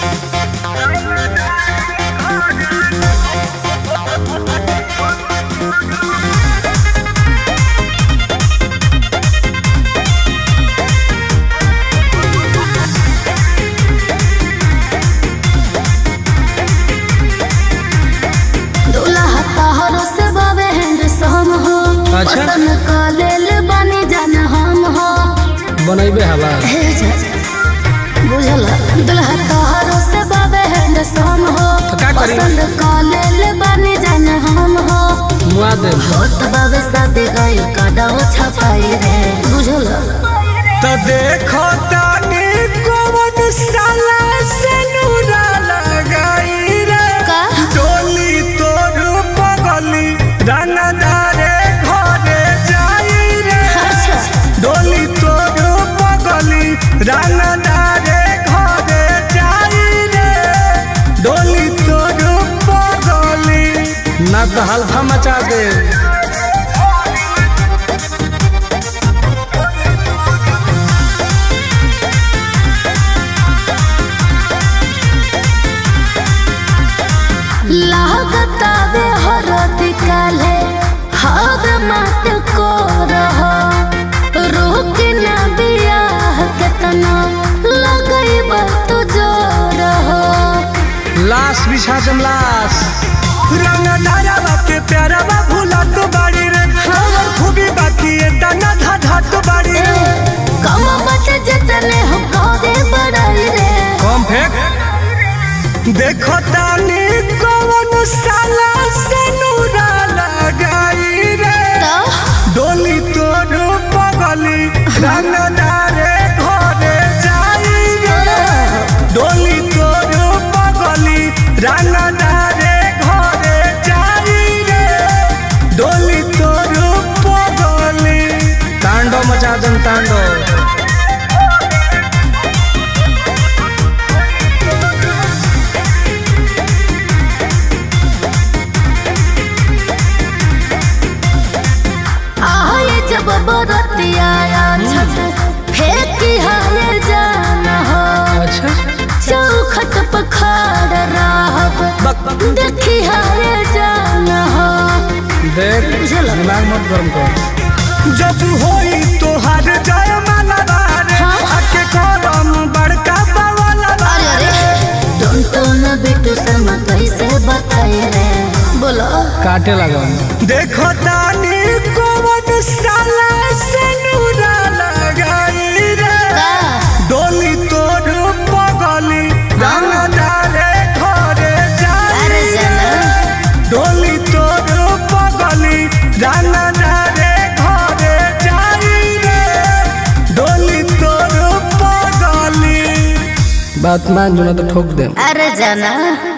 पसंद कलेल बनी जान हम हो बनैबे हवा बुझल दुल्हा तोहरो से बाबे हैंड सम हो पसंद कलेल बनी जान हम हो मुआ दे होत बाबे शादी गई कडाओ छपाई रे बुझल तो देखो तानी कोवन साला से नूरा लगाई रे डोली तोर पगली रंगदारे डोली तोर पगली रंगदारे घरे जाई रे डोली तोर पगली ना तो हल्फा मचा दे लागता वे हरदी काले हाथ मात को रहो रोक ना बियाह केतना लगई तो जोर हो लाश बिछा दम लाश रंगदारा के प्यारा बा भूला तो बाड़ी रे हमर खूबी बाकी है तना धा तो बाड़ी रे कम बचे जतने हम करे बड़ाई रे कम फेंक देखो तानी कौन साला से नूरा लगाई रे डोली तोर पगली रंगदारे घरे जाई रे डोली तोर पगली रंगदारे घरे जाई रे डोली तोर पगली तांडव मचा दम तांडव बरतिया फेंकी हाय जाना हो अच्छा चौखट पखाड़ राहब देखी हाय जाना हो देख दिमाग मत गरम कर जब होई तो हर जय माला बारे आके करम बड़का बावला बारे टोन न बिटू समा कैसे बताए रे बोलो काटे लगा देखो तानी कोवन साला से नूरा लगाई रे डोली तोर पगली रंगदारे घरे जाई रे डोली तोर पगली रंगदारे घरे जाई रे डोली तोर पगली बात मान जो ना तो ठोक दे अरे जाना।